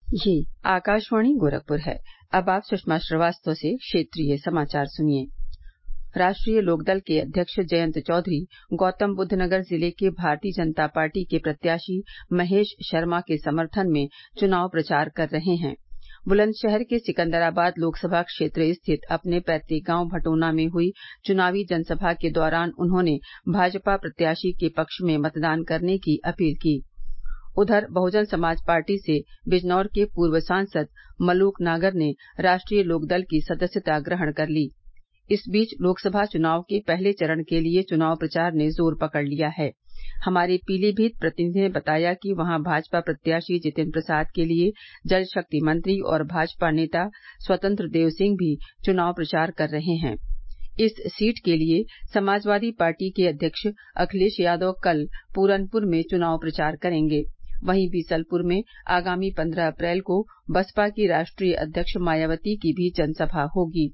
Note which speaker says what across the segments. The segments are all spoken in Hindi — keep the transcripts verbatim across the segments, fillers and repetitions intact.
Speaker 1: ये आकाशवाणी गोरखपुर है। अब आप सुषमा श्रीवास्तव से क्षेत्रीय समाचार सुनिए। राष्ट्रीय लोकदल के अध्यक्ष जयंत चौधरी गौतमबुद्ध नगर जिले के भारतीय जनता पार्टी के प्रत्याशी महेश शर्मा के समर्थन में चुनाव प्रचार कर रहे हैं। बुलंदशहर के सिकंदराबाद लोकसभा क्षेत्र स्थित अपने पैतृक गांव भटोना में हुई चुनावी जनसभा के दौरान उन्होंने भाजपा प्रत्याशी के पक्ष में मतदान करने की अपील की। उधर बहुजन समाज पार्टी से बिजनौर के पूर्व सांसद मलूक नागर ने राष्ट्रीय लोकदल की सदस्यता ग्रहण कर ली। इस बीच लोकसभा चुनाव के पहले चरण के लिए चुनाव प्रचार ने जोर पकड़ लिया है। हमारे पीलीभीत प्रतिनिधि ने बताया कि वहां भाजपा प्रत्याशी जितिन प्रसाद के लिए जल शक्ति मंत्री और भाजपा नेता स्वतंत्र देव सिंह भी चुनाव प्रचार कर रहे हैं। इस सीट के लिए समाजवादी पार्टी के अध्यक्ष अखिलेश यादव कल पूरनपुर में चुनाव प्रचार करेंगे। वहीं बीसलपुर में आगामी पंद्रह अप्रैल को बसपा की राष्ट्रीय अध्यक्ष मायावती की भी जनसभा होगी।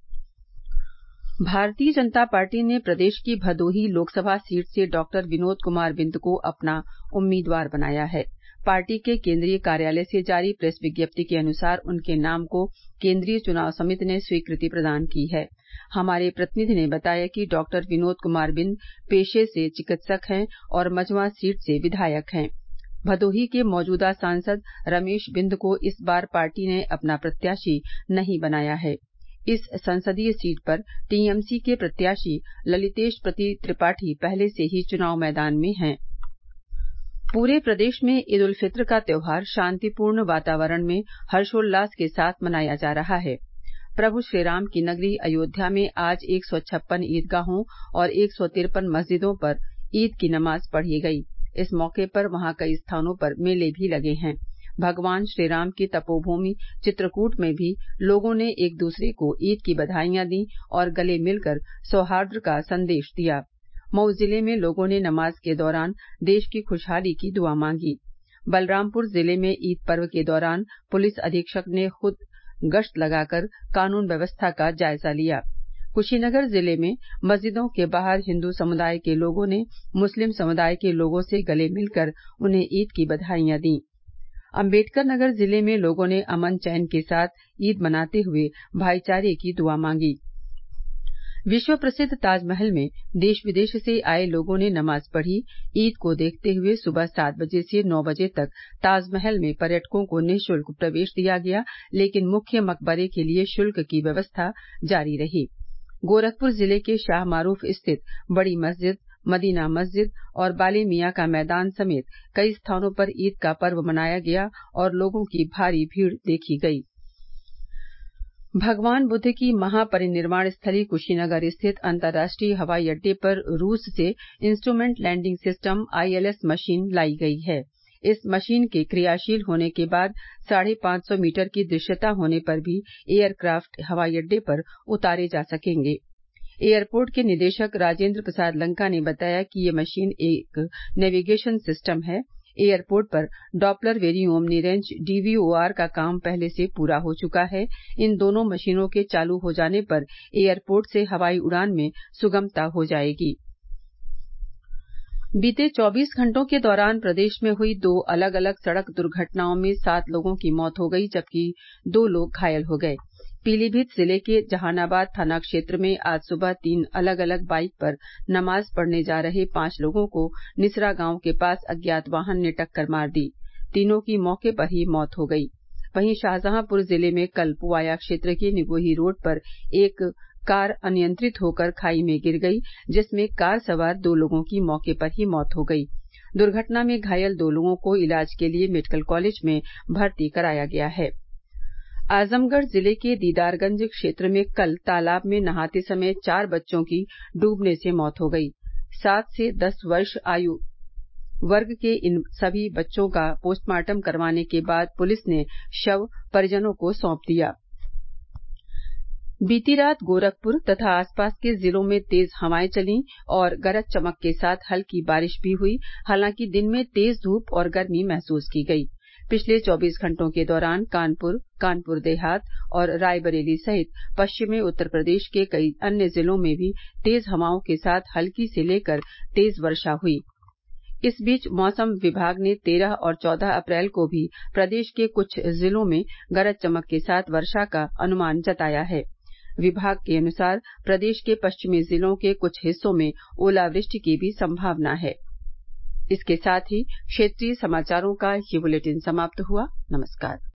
Speaker 1: भारतीय जनता पार्टी ने प्रदेश की भदोही लोकसभा सीट से डॉक्टर विनोद कुमार बिंद को अपना उम्मीदवार बनाया है। पार्टी के केंद्रीय कार्यालय से जारी प्रेस विज्ञप्ति के अनुसार उनके नाम को केंद्रीय चुनाव समिति ने स्वीकृति प्रदान की है। हमारे प्रतिनिधि ने बताया कि डॉक्टर विनोद कुमार बिंद पेशे से चिकित्सक हैं और मझवा सीट से विधायक हैं। भदोही के मौजूदा सांसद रमेश बिंद को इस बार पार्टी ने अपना प्रत्याशी नहीं बनाया है। इस संसदीय सीट पर टीएमसी के प्रत्याशी ललितेश प्रति त्रिपाठी पहले से ही चुनाव मैदान में हैं। पूरे प्रदेश में ईद उल फित्र का त्योहार शांतिपूर्ण वातावरण में हर्षोल्लास के साथ मनाया जा रहा है। प्रभु श्रीराम की नगरी अयोध्या में आज एक सौ छप्पन ईदगाहों और एक सौ तिरपन मस्जिदों पर ईद की नमाज पढ़ी गई। इस मौके पर वहां कई स्थानों पर मेले भी लगे हैं। भगवान श्रीराम की तपोभूमि चित्रकूट में भी लोगों ने एक दूसरे को ईद की बधाइयां दी और गले मिलकर सौहार्द का संदेश दिया। मऊ जिले में लोगों ने नमाज के दौरान देश की खुशहाली की दुआ मांगी। बलरामपुर जिले में ईद पर्व के दौरान पुलिस अधीक्षक ने खुद गश्त लगाकर कानून व्यवस्था का जायजा लिया। कुशीनगर जिले में मस्जिदों के बाहर हिन्दू समुदाय के लोगों ने मुस्लिम समुदाय के लोगों से गले मिलकर उन्हें ईद की बधाइयां दी। अम्बेडकर नगर जिले में लोगों ने अमन चैन के साथ ईद मनाते हुए भाईचारे की दुआ मांगी। विश्व प्रसिद्ध ताजमहल में देश विदेश से आए लोगों ने नमाज पढ़ी। ईद को देखते हुए सुबह सात बजे से नौ बजे तक ताजमहल में पर्यटकों को निःशुल्क प्रवेश दिया गया, लेकिन मुख्य मकबरे के लिए शुल्क की व्यवस्था जारी रही। गोरखपुर जिले के शाहमारूफ स्थित बड़ी मस्जिद, मदीना मस्जिद और बाले मियां का मैदान समेत कई स्थानों पर ईद का पर्व मनाया गया और लोगों की भारी भीड़ देखी गई। भगवान बुद्ध की महापरिनिर्वाण स्थली कुशीनगर स्थित अंतर्राष्ट्रीय हवाई अड्डे पर रूस से instrument landing system ILS machine लाई गई है। इस मशीन के क्रियाशील होने के बाद साढ़े पांच सौ मीटर की दृश्यता होने पर भी एयरक्राफ्ट हवाई अड्डे पर उतारे जा सकेंगे। एयरपोर्ट के निदेशक राजेंद्र प्रसाद लंका ने बताया कि ये मशीन एक नेविगेशन सिस्टम है। एयरपोर्ट पर Doppler very omni range DVOR का काम पहले से पूरा हो चुका है। इन दोनों मशीनों के चालू हो जाने पर एयरपोर्ट से हवाई उड़ान में सुगमता हो जाएगी। बीते चौबीस घंटों के दौरान प्रदेश में हुई दो अलग अलग सड़क दुर्घटनाओं में सात लोगों की मौत हो गई, जबकि दो लोग घायल हो गए। पीलीभीत जिले के जहानाबाद थाना क्षेत्र में आज सुबह तीन अलग अलग बाइक पर नमाज पढ़ने जा रहे पांच लोगों को निसरा गांव के पास अज्ञात वाहन ने टक्कर मार दी। तीनों की मौके पर ही मौत हो गई। वहीं शाहजहांपुर जिले में कल पुवाया क्षेत्र के निगोही रोड पर एक कार अनियंत्रित होकर खाई में गिर गई, जिसमें कार सवार दो लोगों की मौके पर ही मौत हो गई। दुर्घटना में घायल दो लोगों को इलाज के लिए मेडिकल कॉलेज में भर्ती कराया गया है। आजमगढ़ जिले के दीदारगंज क्षेत्र में कल तालाब में नहाते समय चार बच्चों की डूबने से मौत हो गई। सात से दस वर्ष आयु वर्ग के इन सभी बच्चों का पोस्टमार्टम करवाने के बाद पुलिस ने शव परिजनों को सौंप दिया। बीती रात गोरखपुर तथा आसपास के जिलों में तेज हवाएं चलीं और गरज चमक के साथ हल्की बारिश भी हुई। हालांकि दिन में तेज धूप और गर्मी महसूस की गई। पिछले चौबीस घंटों के दौरान कानपुर, कानपुर देहात और रायबरेली सहित पश्चिमी उत्तर प्रदेश के कई अन्य जिलों में भी तेज हवाओं के साथ हल्की से लेकर तेज वर्षा हुई। इस बीच मौसम विभाग ने तेरह और चौदह अप्रैल को भी प्रदेश के कुछ जिलों में गरज चमक के साथ वर्षा का अनुमान जताया है। विभाग के अनुसार प्रदेश के पश्चिमी जिलों के कुछ हिस्सों में ओलावृष्टि की भी संभावना है। इसके साथ ही क्षेत्रीय समाचारों का ये बुलेटिन समाप्त हुआ। नमस्कार।